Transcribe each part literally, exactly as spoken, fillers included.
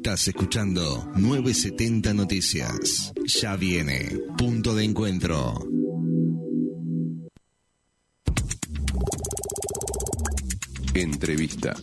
Estás escuchando nueve setenta Noticias. Ya viene Punto de Encuentro. Entrevista.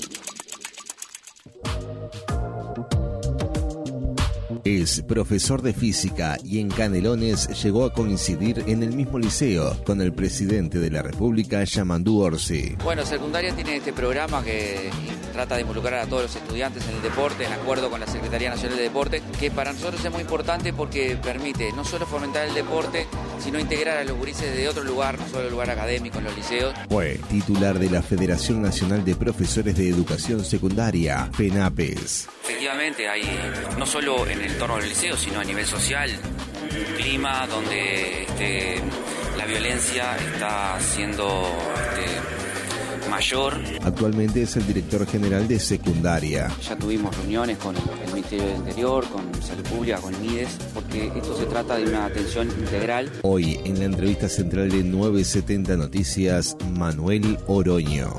Es profesor de física y en Canelones llegó a coincidir en el mismo liceo con el presidente de la República, Yamandú Orsi. Bueno, secundaria tiene este programa que trata de involucrar a todos los estudiantes en el deporte, en acuerdo con la Secretaría Nacional de Deporte, que para nosotros es muy importante porque permite no solo fomentar el deporte, sino integrar a los gurises de otro lugar, no solo el lugar académico en los liceos. Fue titular de la Federación Nacional de Profesores de Educación Secundaria, FENAPES. Efectivamente, hay no solo en el entorno del liceo, sino a nivel social, un clima donde este, la violencia está siendo este, mayor. Actualmente es el director general de secundaria. Ya tuvimos reuniones con el Ministerio del Interior, con Salud Pública, con MIDES, porque esto se trata de una atención integral. Hoy, en la entrevista central de nueve setenta Noticias, Manuel Oroño.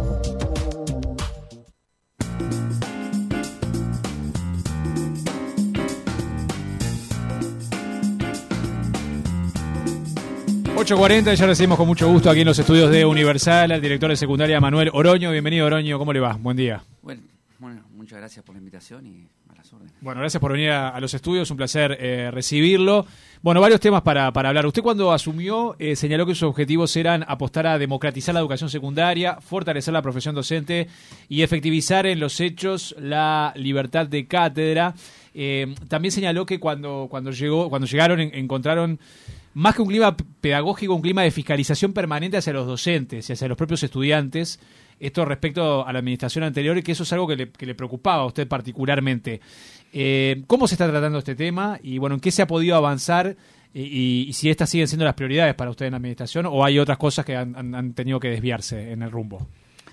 ocho cuarenta, ya recibimos con mucho gusto aquí en los estudios de Universal al director de secundaria Manuel Oroño. Bienvenido, Oroño, ¿cómo le va? Buen día. Bueno, bueno muchas gracias por la invitación y a las órdenes. Bueno, gracias por venir a, a los estudios, un placer eh, recibirlo. Bueno, varios temas para, para hablar. Usted cuando asumió eh, señaló que sus objetivos eran apostar a democratizar la educación secundaria, fortalecer la profesión docente y efectivizar en los hechos la libertad de cátedra. Eh, también señaló que cuando, cuando, llegó, cuando llegaron en, encontraron más que un clima pedagógico, un clima de fiscalización permanente hacia los docentes y hacia los propios estudiantes. Esto respecto a la administración anterior, y que eso es algo que le, que le preocupaba a usted particularmente. Eh, ¿Cómo se está tratando este tema? Y bueno, ¿en qué se ha podido avanzar? Y, y, y si estas siguen siendo las prioridades para usted en la administración, o hay otras cosas que han, han, han tenido que desviarse en el rumbo.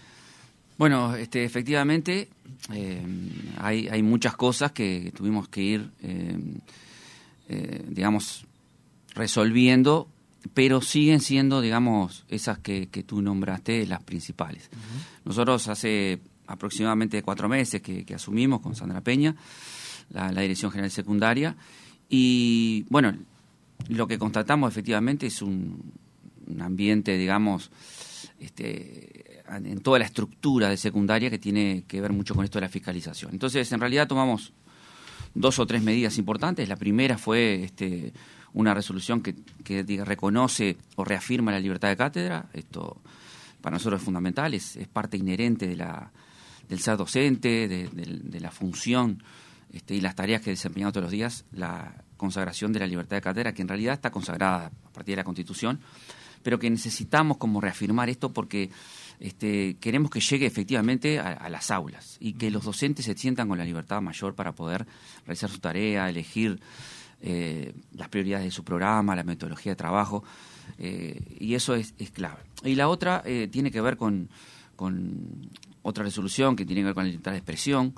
Bueno, este, efectivamente, eh, hay, hay muchas cosas que tuvimos que ir, eh, eh, digamos, resolviendo, pero siguen siendo, digamos, esas que, que tú nombraste las principales. Uh-huh. Nosotros hace aproximadamente cuatro meses que, que asumimos con Sandra Peña la, la Dirección General Secundaria, y bueno, lo que constatamos efectivamente es un, un ambiente, digamos, este, en toda la estructura de secundaria que tiene que ver mucho con esto de la fiscalización. Entonces, en realidad tomamos dos o tres medidas importantes. La primera fue este, una resolución que, que diga, reconoce o reafirma la libertad de cátedra. Esto para nosotros es fundamental, es, es parte inherente de la, del ser docente, de, de, de la función este, y las tareas que desempeñamos todos los días, la consagración de la libertad de cátedra, que en realidad está consagrada a partir de la Constitución, pero que necesitamos como reafirmar esto porque este, queremos que llegue efectivamente a, a las aulas y que los docentes se sientan con la libertad mayor para poder realizar su tarea, elegir eh, las prioridades de su programa, la metodología de trabajo, eh, y eso es, es clave. Y la otra eh, tiene que ver con, con otra resolución que tiene que ver con la libertad de expresión.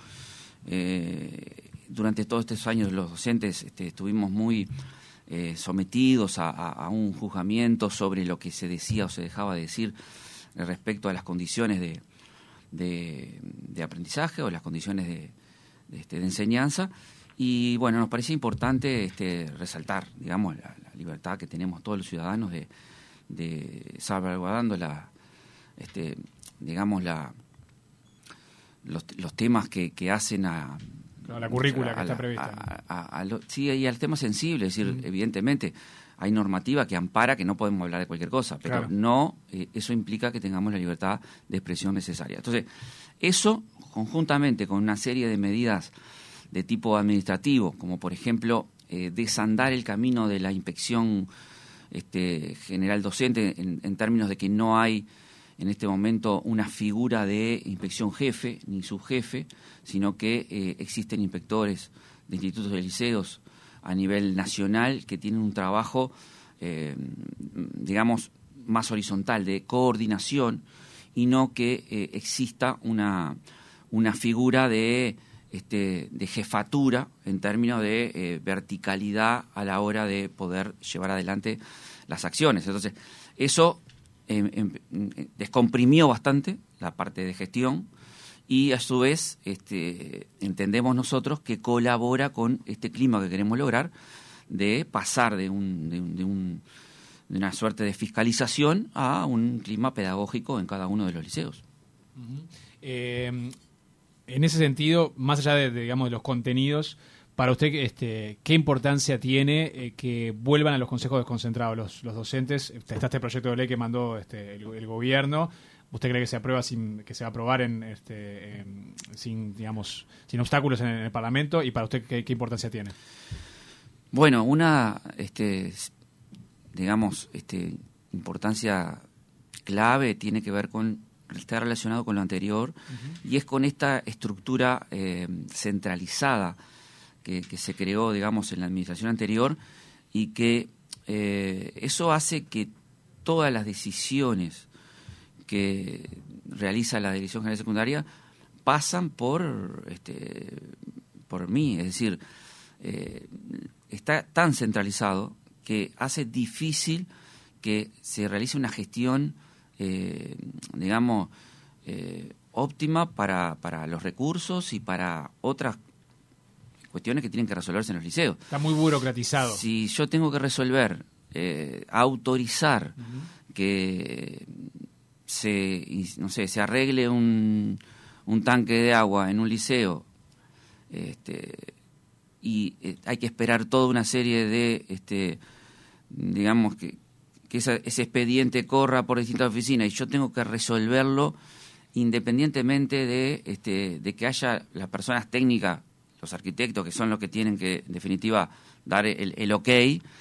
Eh, durante todos estos años los docentes este, estuvimos muy eh, sometidos a, a, a un juzgamiento sobre lo que se decía o se dejaba de decir respecto a las condiciones de, de, de aprendizaje o las condiciones de, de, este, de enseñanza. Y bueno, nos parece importante este, resaltar, digamos, la, la libertad que tenemos todos los ciudadanos de, de salvaguardando la, este, digamos, la, los, los temas que, que hacen a la currícula a, que a está la, prevista. A, a, a lo, sí, y al tema sensible, es decir, mm. evidentemente hay normativa que ampara que no podemos hablar de cualquier cosa, pero claro, no, eh, eso implica que tengamos la libertad de expresión necesaria. Entonces, eso conjuntamente con una serie de medidas de tipo administrativo, como por ejemplo eh, desandar el camino de la inspección este, general docente en, en términos de que no hay en este momento una figura de inspección jefe ni subjefe, sino que eh, existen inspectores de institutos de liceos a nivel nacional que tienen un trabajo, eh, digamos, más horizontal, de coordinación, y no que eh, exista una, una figura de, este, de jefatura en términos de eh, verticalidad a la hora de poder llevar adelante las acciones. Entonces, eso eh, eh, descomprimió bastante la parte de gestión y a su vez este, entendemos nosotros que colabora con este clima que queremos lograr de pasar de, un, de, un, de, un, de una suerte de fiscalización a un clima pedagógico en cada uno de los liceos. Uh-huh. Eh, en ese sentido, más allá de, de, digamos, de los contenidos, para usted, este, ¿qué importancia tiene eh, que vuelvan a los consejos desconcentrados los, los docentes? Está este proyecto de ley que mandó este, el, el gobierno. ¿Usted cree que se aprueba sin que se va a aprobar en, este, en, sin, digamos, sin obstáculos en el, en el Parlamento? ¿Y para usted qué, qué importancia tiene? Bueno, una, este, digamos, este, importancia clave tiene que ver con, está relacionado con lo anterior, uh-huh. y es con esta estructura eh, centralizada que, que se creó, digamos, en la administración anterior, y que eh, eso hace que todas las decisiones que realiza la Dirección General Secundaria pasan por este por mí, es decir, eh, está tan centralizado que hace difícil que se realice una gestión, eh, digamos, eh, óptima para, para los recursos y para otras cuestiones que tienen que resolverse en los liceos. Está muy burocratizado. Si yo tengo que resolver, eh, autorizar uh-huh. que se, no sé, se arregle un, un tanque de agua en un liceo, este, y eh, hay que esperar toda una serie de, este, digamos, que, que esa, ese expediente corra por distintas oficinas y yo tengo que resolverlo independientemente de, este, de que haya las personas técnicas, los arquitectos, que son los que tienen que, en definitiva, dar el, el ok,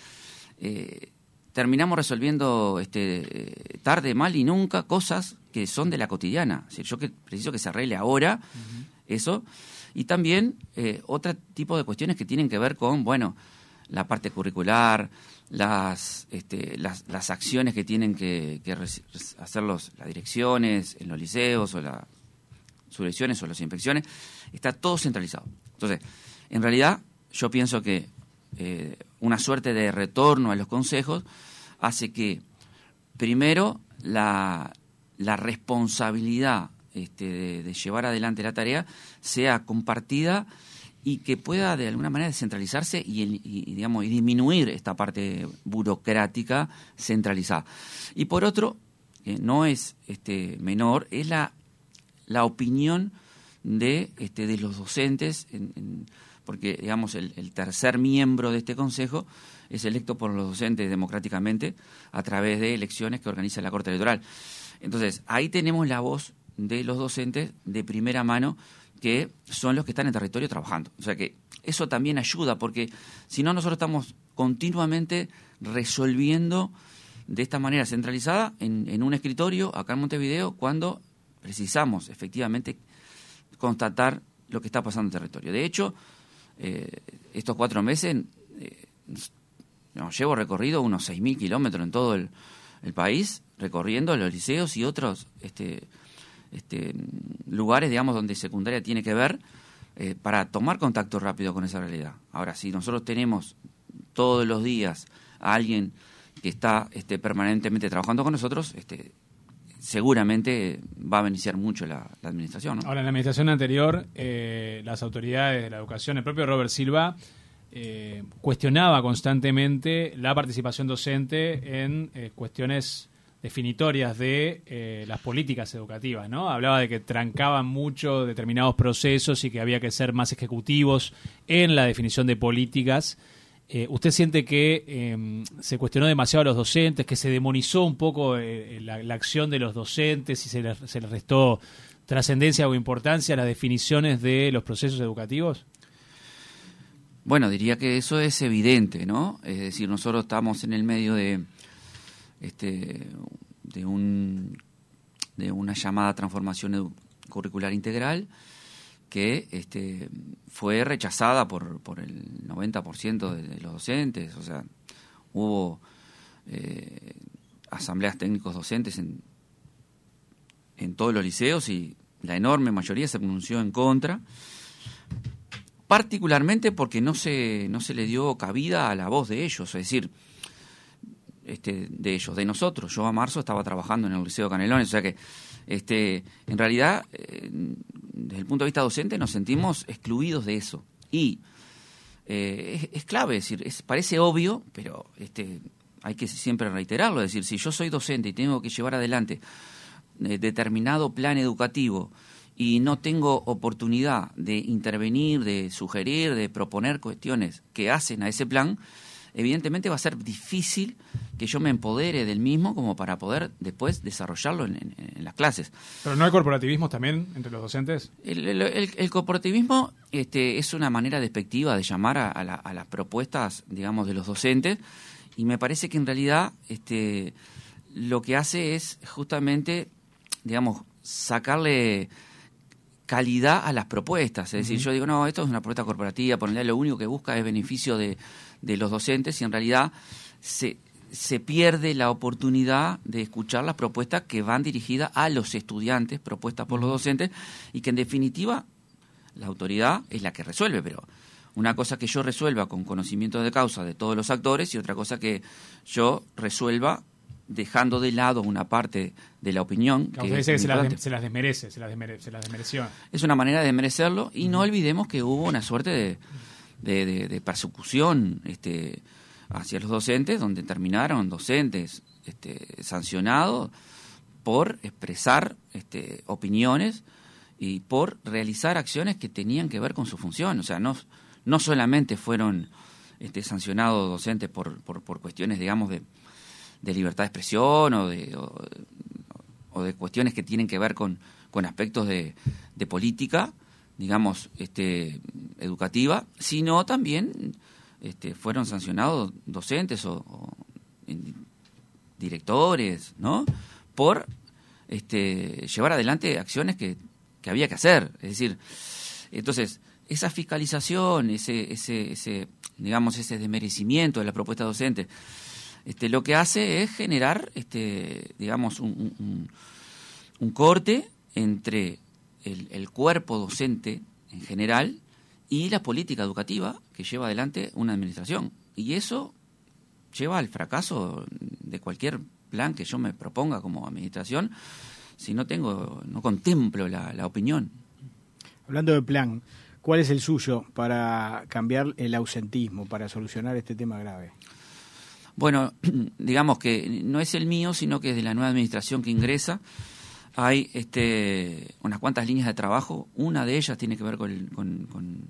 eh, terminamos resolviendo este, tarde, mal y nunca cosas que son de la cotidiana. Es decir, yo que preciso que se arregle ahora uh-huh. eso, y también eh, otro tipo de cuestiones que tienen que ver con, bueno, la parte curricular, las, este, las, las acciones que tienen que, que hacer los, las direcciones en los liceos, o las subdirecciones o las inspecciones, está todo centralizado. Entonces, en realidad, yo pienso que eh, una suerte de retorno a los consejos hace que, primero, la, la responsabilidad este, de, de llevar adelante la tarea sea compartida y que pueda, de alguna manera, descentralizarse y, y, digamos, y disminuir esta parte burocrática centralizada. Y por otro, eh, no es este, menor, es la, la opinión de, este, de los docentes, en, en, porque, digamos, el, el tercer miembro de este consejo es electo por los docentes democráticamente a través de elecciones que organiza la Corte Electoral. Entonces, ahí tenemos la voz de los docentes de primera mano, que son los que están en territorio trabajando. O sea que eso también ayuda, porque si no, nosotros estamos continuamente resolviendo de esta manera centralizada en, en un escritorio acá en Montevideo, cuando precisamos efectivamente constatar lo que está pasando en el territorio. De hecho, eh, estos cuatro meses eh, no, llevo recorrido unos seis mil kilómetros en todo el, el país, recorriendo los liceos y otros este, este, lugares, digamos, donde secundaria tiene que ver, eh, para tomar contacto rápido con esa realidad. Ahora, si nosotros tenemos todos los días a alguien que está este, permanentemente trabajando con nosotros, este, seguramente va a beneficiar mucho la, la administración, ¿no? Ahora, en la administración anterior, eh, las autoridades de la educación, el propio Robert Silva, eh, cuestionaba constantemente la participación docente en eh, cuestiones definitorias de eh, las políticas educativas, ¿no? Hablaba de que trancaban mucho determinados procesos y que había que ser más ejecutivos en la definición de políticas. Eh, ¿Usted siente que eh, se cuestionó demasiado a los docentes, que se demonizó un poco eh, la, la acción de los docentes y se les, se les restó trascendencia o importancia a las definiciones de los procesos educativos? Bueno, diría que eso es evidente, ¿no? Es decir, nosotros estamos en el medio de este de un de una llamada transformación edu- curricular integral que este fue rechazada por por el noventa por ciento de, de los docentes. O sea, hubo eh, asambleas técnicos docentes en en todos los liceos y la enorme mayoría se pronunció en contra, particularmente porque no se no se le dio cabida a la voz de ellos, es decir, este de ellos, de nosotros. Yo a marzo estaba trabajando en el Liceo Canelones, o sea que este en realidad eh, desde el punto de vista docente nos sentimos excluidos de eso. Y eh, es, es clave, es decir, es, parece obvio, pero este, hay que siempre reiterarlo. Es decir, si yo soy docente y tengo que llevar adelante eh, determinado plan educativo y no tengo oportunidad de intervenir, de sugerir, de proponer cuestiones que hacen a ese plan, evidentemente va a ser difícil que yo me empodere del mismo como para poder después desarrollarlo en, en, en las clases. ¿Pero no hay corporativismo también entre los docentes? El, el, el, el corporativismo este, es una manera despectiva de llamar a, a, la, a las propuestas, digamos, de los docentes, y me parece que en realidad este, lo que hace es justamente, digamos, sacarle calidad a las propuestas. Es decir, uh-huh. yo digo, no, esto es una propuesta corporativa, por lo único que busca es beneficio de, de los docentes, y en realidad se, se pierde la oportunidad de escuchar las propuestas que van dirigidas a los estudiantes, propuestas por los docentes, y que en definitiva la autoridad es la que resuelve, pero una cosa que yo resuelva con conocimiento de causa de todos los actores y otra cosa que yo resuelva dejando de lado una parte de la opinión. Que usted dice que se las, de, se las desmerece, se las, desmere, se las desmereció. Es una manera de desmerecerlo, y uh-huh. no olvidemos que hubo una suerte de, de, de, de persecución este, hacia los docentes, donde terminaron docentes este, sancionados por expresar este, opiniones y por realizar acciones que tenían que ver con su función. O sea, no, no solamente fueron este, sancionados docentes por, por, por cuestiones, digamos, de de libertad de expresión o de, o, o de cuestiones que tienen que ver con, con aspectos de, de política, digamos, este, educativa, sino también este, fueron sancionados docentes o, o directores, ¿no?, por este, llevar adelante acciones que, que había que hacer. Es decir, entonces, esa fiscalización, ese, ese, ese, digamos, ese desmerecimiento de la propuesta docente, Este, lo que hace es generar, este, digamos, un, un, un corte entre el, el cuerpo docente en general y la política educativa que lleva adelante una administración. Y eso lleva al fracaso de cualquier plan que yo me proponga como administración si no tengo, no contemplo la, la opinión. Hablando de plan, ¿cuál es el suyo para cambiar el ausentismo, para solucionar este tema grave? Bueno, digamos que no es el mío, sino que es de la nueva administración que ingresa. Hay este, unas cuantas líneas de trabajo. Una de ellas tiene que ver con, con, con,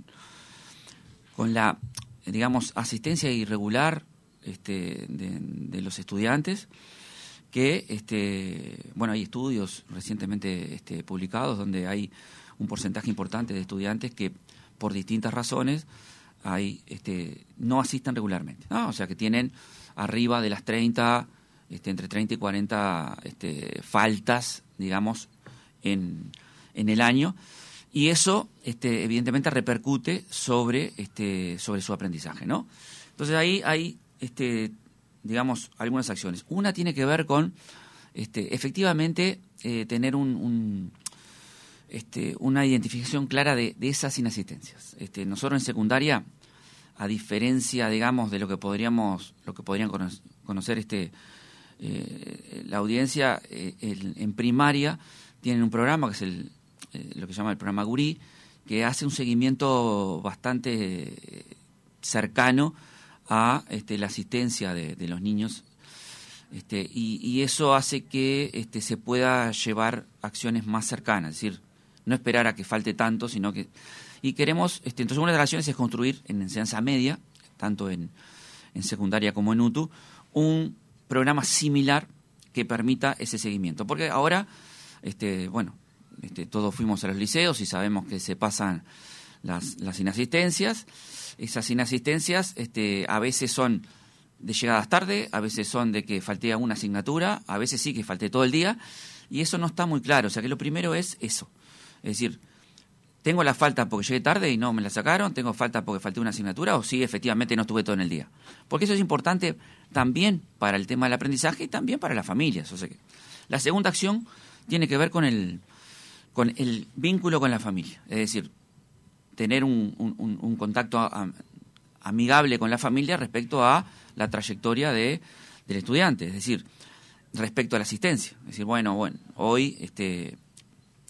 con la, digamos, asistencia irregular este, de, de los estudiantes, que, este, bueno, hay estudios recientemente este, publicados donde hay un porcentaje importante de estudiantes que, por distintas razones, hay, este, no asisten regularmente, ¿no? O sea, que tienen arriba de las treinta, este, entre treinta y cuarenta este, faltas, digamos, en, en el año, y eso este, evidentemente repercute sobre, este, sobre su aprendizaje, ¿no? Entonces ahí hay, este, digamos, algunas acciones. Una tiene que ver con, este, efectivamente, eh, tener un, un, este, una identificación clara de, de esas inasistencias. Este, nosotros en secundaria, a diferencia, digamos, de lo que podríamos, lo que podrían conocer este, eh, la audiencia, eh, el, en primaria tienen un programa que es el, eh, lo que se llama el programa Gurí, que hace un seguimiento bastante eh, cercano a este, la asistencia de, de los niños, este, y, y eso hace que este, se pueda llevar acciones más cercanas, es decir, no esperar a que falte tanto, sino que... Y queremos, este, entonces una de las acciones es construir en enseñanza media, tanto en, en secundaria como en U T U, un programa similar que permita ese seguimiento. Porque ahora, este, bueno, este, todos fuimos a los liceos y sabemos que se pasan las, las inasistencias. Esas inasistencias este, a veces son de llegadas tarde, a veces son de que falté una asignatura, a veces sí que falté todo el día, y eso no está muy claro. O sea que lo primero es eso, es decir, ¿tengo la falta porque llegué tarde y no me la sacaron? ¿Tengo falta porque falté una asignatura? ¿O sí, efectivamente, no estuve todo en el día? Porque eso es importante también para el tema del aprendizaje y también para las familias. O sea que la segunda acción tiene que ver con el, con el vínculo con la familia. Es decir, tener un, un, un contacto a, amigable con la familia respecto a la trayectoria de, del estudiante. Es decir, respecto a la asistencia. Es decir, bueno, bueno, hoy... este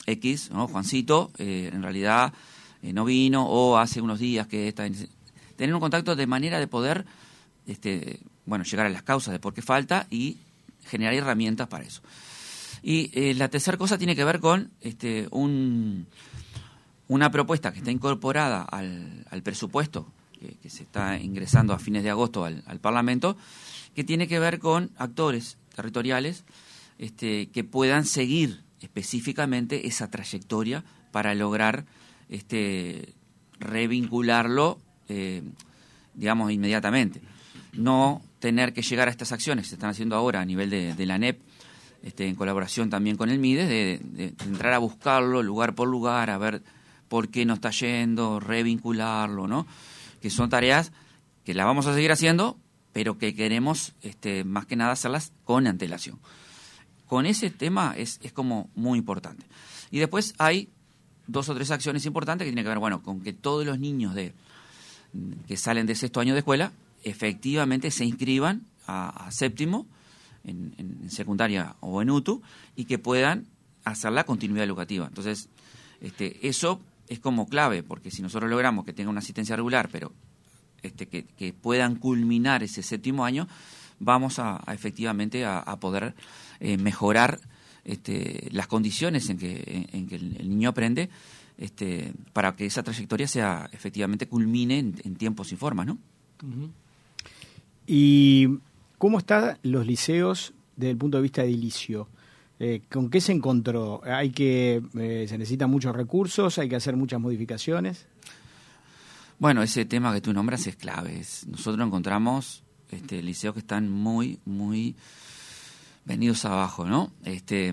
X, ¿no? Juancito, eh, en realidad eh, no vino, o hace unos días que está... En... Tener un contacto de manera de poder, este, bueno, llegar a las causas de por qué falta y generar herramientas para eso. Y eh, la tercera cosa tiene que ver con este, un, una propuesta que está incorporada al, al presupuesto, que, que se está ingresando a fines de agosto al, al Parlamento, que tiene que ver con actores territoriales este, que puedan seguir específicamente esa trayectoria para lograr este, revincularlo, eh, digamos, inmediatamente. No tener que llegar a estas acciones que se están haciendo ahora a nivel de, de la A N E P, este, en colaboración también con el MIDES, de, de, de entrar a buscarlo lugar por lugar, a ver por qué no está yendo, revincularlo, ¿no? Que son tareas que las vamos a seguir haciendo, pero que queremos este, más que nada hacerlas con antelación. Con ese tema es, es como muy importante. Y después hay dos o tres acciones importantes que tienen que ver, bueno, con que todos los niños de que salen de sexto año de escuela efectivamente se inscriban a, a séptimo en, en secundaria o en U T U y que puedan hacer la continuidad educativa. Entonces, este, eso es como clave, porque si nosotros logramos que tenga una asistencia regular, pero este, que, que puedan culminar ese séptimo año, vamos a, a efectivamente a, a poder eh, mejorar este, las condiciones en que, en, en que el, el niño aprende, este, para que esa trayectoria sea efectivamente culmine en, en tiempos y formas, ¿no? Uh-huh. ¿Y cómo están los liceos desde el punto de vista edilicio? Eh, ¿Con qué se encontró? ¿Hay que eh, se necesitan muchos recursos? ¿Hay que hacer muchas modificaciones? Bueno, ese tema que tú nombras es clave. Es, nosotros encontramos este, liceos que están muy, muy venidos abajo, ¿no? Este,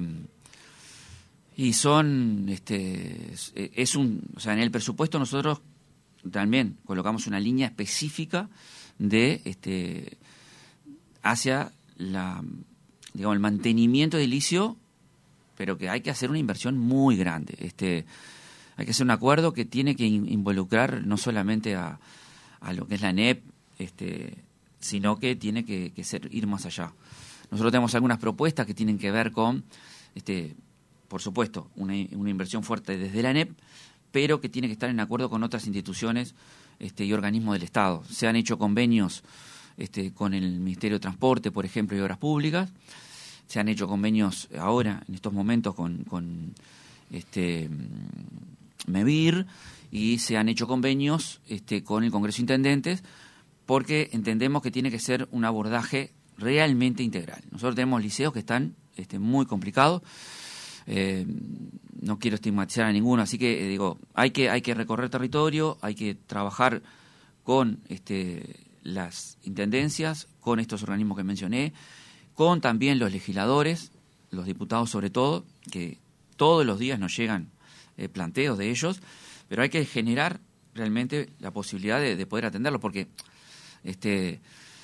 y son, este, es un, o sea, en el presupuesto nosotros también colocamos una línea específica de, este, hacia la, digamos, el mantenimiento edilicio, pero que hay que hacer una inversión muy grande. Este, hay que hacer un acuerdo que tiene que involucrar no solamente a, a lo que es la A N E P, este, sino que tiene que, que ser, ir más allá. Nosotros tenemos algunas propuestas que tienen que ver con, este, por supuesto, una, una inversión fuerte desde la A N E P, pero que tiene que estar en acuerdo con otras instituciones este, y organismos del Estado. Se han hecho convenios este, con el Ministerio de Transporte, por ejemplo, y Obras Públicas. Se han hecho convenios ahora, en estos momentos, con, con este, MEVIR, y se han hecho convenios este, con el Congreso de Intendentes, porque entendemos que tiene que ser un abordaje realmente integral. Nosotros tenemos liceos que están este, muy complicados. Eh, no quiero estigmatizar a ninguno, así que eh, digo, hay que hay que recorrer territorio, hay que trabajar con este, las intendencias, con estos organismos que mencioné, con también los legisladores, los diputados sobre todo, que todos los días nos llegan eh, planteos de ellos, pero hay que generar realmente la posibilidad de, de poder atenderlos, porque este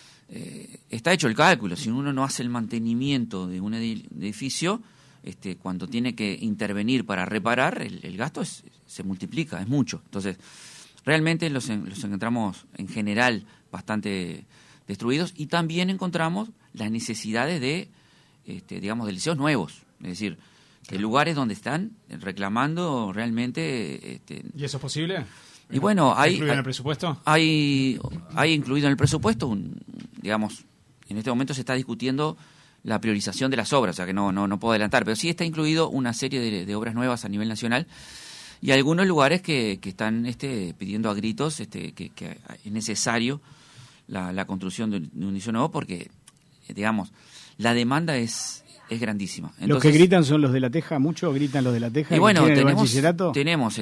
eh, está hecho el cálculo. Si uno no hace el mantenimiento de un edificio, Este, cuando tiene que intervenir para reparar, el, el gasto es, se multiplica, es mucho. Entonces, realmente los, los encontramos en general bastante destruidos, y también encontramos las necesidades de, este, digamos, de liceos nuevos, es decir, de lugares donde están reclamando realmente. Este, ¿Y eso es posible? Y bueno, hay, ¿Incluido hay, en el presupuesto? Hay, hay incluido en el presupuesto, un, digamos, en este momento se está discutiendo la priorización de las obras, o sea que no, no, no puedo adelantar, pero sí está incluido una serie de, de obras nuevas a nivel nacional, y algunos lugares que, que están este, pidiendo a gritos este, que, que es necesario la, la construcción de un liceo nuevo, porque, digamos, la demanda es, es grandísima. Entonces, los que gritan son los de La Teja, mucho gritan los de La Teja. Y bueno, tenemos, el bachillerato. tenemos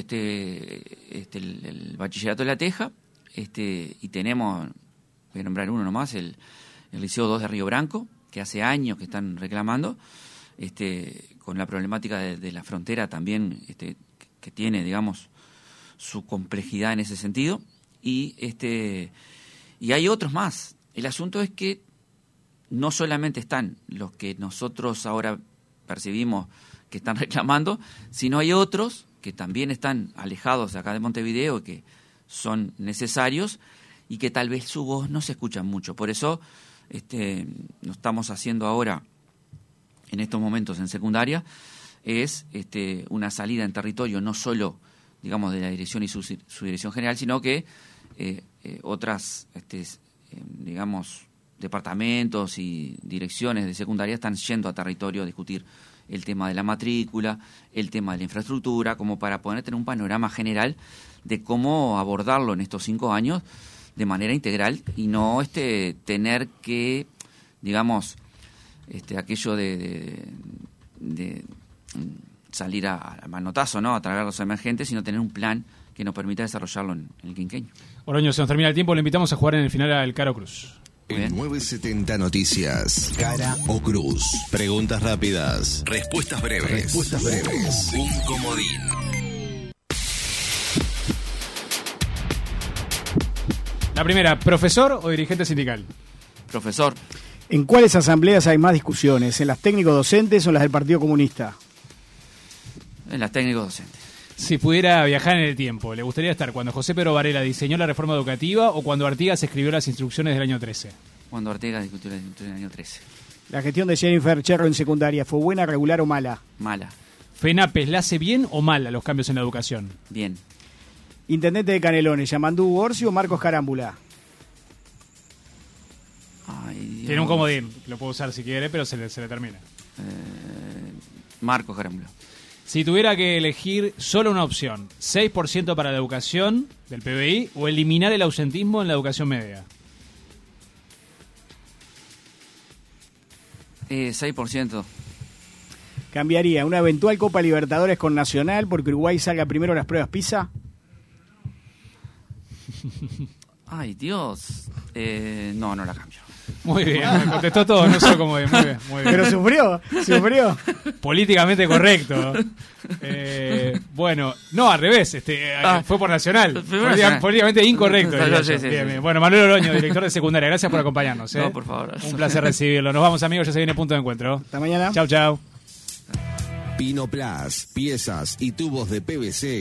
este, este el, el bachillerato de La Teja, este, y tenemos, voy a nombrar uno nomás, el, el Liceo dos de Río Branco, que hace años que están reclamando, este, con la problemática de, de la frontera también, este, que, que tiene, digamos, su complejidad en ese sentido, y este y hay otros más. El asunto es que no solamente están los que nosotros ahora percibimos que están reclamando, sino hay otros que también están alejados de acá de Montevideo, que son necesarios y que tal vez su voz no se escucha mucho. Por eso Este, lo estamos haciendo ahora, en estos momentos en secundaria, es este, una salida en territorio no solo, digamos, de la dirección y su, su dirección general, sino que eh, eh, otras, este, eh, digamos, departamentos y direcciones de secundaria están yendo a territorio a discutir el tema de la matrícula, el tema de la infraestructura, como para poder tener un panorama general de cómo abordarlo en estos cinco años de manera integral y no este tener que, digamos, este aquello de, de, de salir a, a manotazo, ¿no? A tragar los emergentes, sino tener un plan que nos permita desarrollarlo en, en el quinquenio. Oroño, se nos termina el tiempo, le invitamos a jugar en el final al Cara o Cruz. En nueve setenta Noticias, Cara o Cruz. Preguntas rápidas. Respuestas breves. Respuestas breves. Un comodín. La primera, ¿profesor o dirigente sindical? Profesor. ¿En cuáles asambleas hay más discusiones? ¿En las técnico-docentes o en las del Partido Comunista? En las técnico-docentes. Si pudiera viajar en el tiempo, ¿le gustaría estar cuando José Pedro Varela diseñó la reforma educativa o cuando Artigas escribió las instrucciones del año trece? Cuando Artigas discutió las instrucciones del año trece. ¿La gestión de Jennifer Cherro en secundaria fue buena, regular o mala? Mala. ¿FENAPES le hace bien o mal a los cambios en la educación? Bien. ¿Intendente de Canelones, Yamandú Borsi o Marcos Carámbula? Ay, Dios. Tiene un comodín, lo puedo usar si quiere, pero se le, se le termina. Eh, Marcos Carámbula. Si tuviera que elegir solo una opción, seis por ciento para la educación del P B I o eliminar el ausentismo en la educación media. Eh, seis por ciento. ¿Cambiaría una eventual Copa Libertadores con Nacional porque Uruguay salga primero en las pruebas PISA? Ay, Dios. Eh, no, no la cambio. Muy bien, me contestó todo, no sé cómo es. Muy bien, muy bien. Pero sufrió, sufrió. Políticamente correcto. Eh, bueno, no, al revés, este, Ah, fue por Nacional. fue por Política- Nacional. Políticamente incorrecto. Sí, diría sí, yo. sí, Bien, sí. bien. Bueno, Manuel Oroño, director de secundaria, gracias por acompañarnos. ¿eh? No, por favor. Un placer recibirlo. Nos vamos, amigos, ya se viene Punto de Encuentro. Hasta mañana. Chau, chau. Pino Plus, piezas y tubos de P V C.